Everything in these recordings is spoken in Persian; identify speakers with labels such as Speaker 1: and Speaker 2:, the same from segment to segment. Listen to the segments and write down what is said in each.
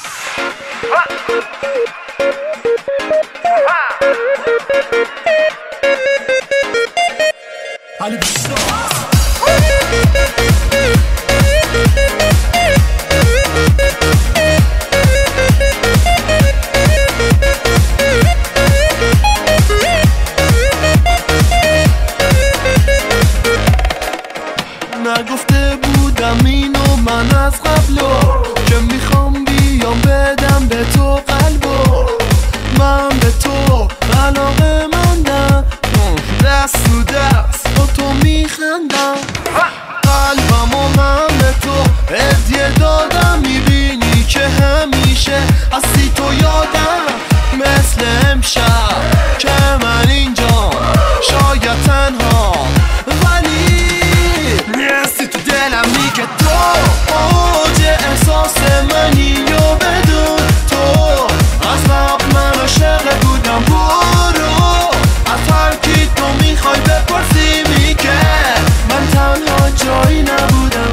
Speaker 1: نگفته بودم اینو من از قبلو که میخوام بیام بدم به تو قلبو، من به تو علاقه مندم، دست تو دست با تو میخندم، قلبمو من به تو هدیه دادم، میبینی که همیشه هستی تو یادم، مثل امشب که من اینجا شاید تنها ولی نیستی تو دلم، میگه تو اوج احساس منی و بدون تو از قبل من عاشق بودم، برو از هر کی تو میخوای بپرسی، میگه من تنها جایی نبودم.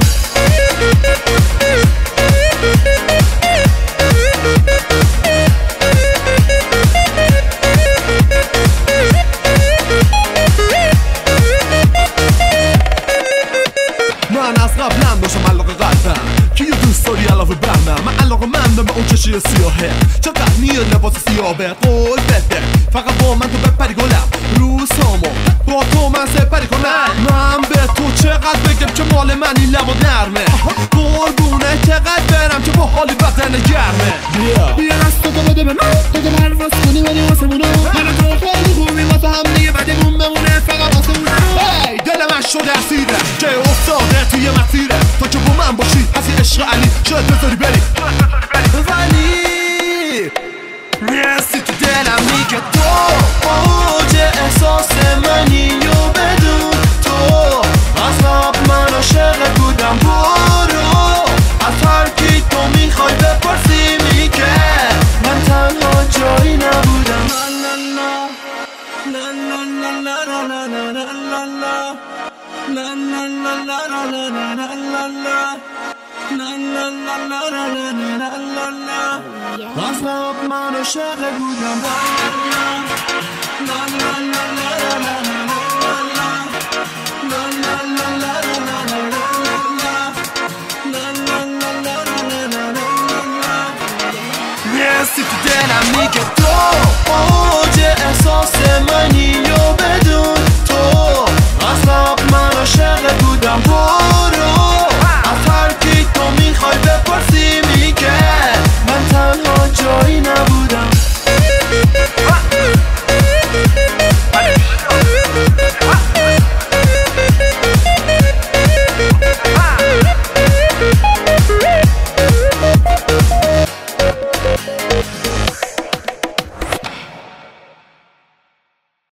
Speaker 1: من از قبلم داشتم علاقه قلبم که یه دوست داری علاوه بر من علاقه مندم به اون چشی سیاهه، چقدر میاد لباس سیاهه، قول بده فقط با من تو بپری گلم، روزامو با تو من سپری کنم، من به تو چقدر بگم که مال من این لبا نرمه، قربونه چقدر برم که با حالی بدن گرمه، بیا دست تو بده به من تو پرواز کنی ولی واسه مونو، من تو خیلی خوبی واسه هم دیگه بدمون بمونه فقط واسه مونو، دل من شده اسیره که افتاده توی مسیره، تو که با من باشی از این عشق علی شاید بذاری بری، ولی نیستی تو دلم، میگه تو اوج احساس منی و بدون تو از قبل من عاشق بودم، برو از هر کی تو میخوای بپرسی، میگه من تنها جایی نبودم. از قبل من عاشق بودم، نیستی تو دلم، میگه تو اوج احساس منی و بدون تو از قبل من عاشق بودم.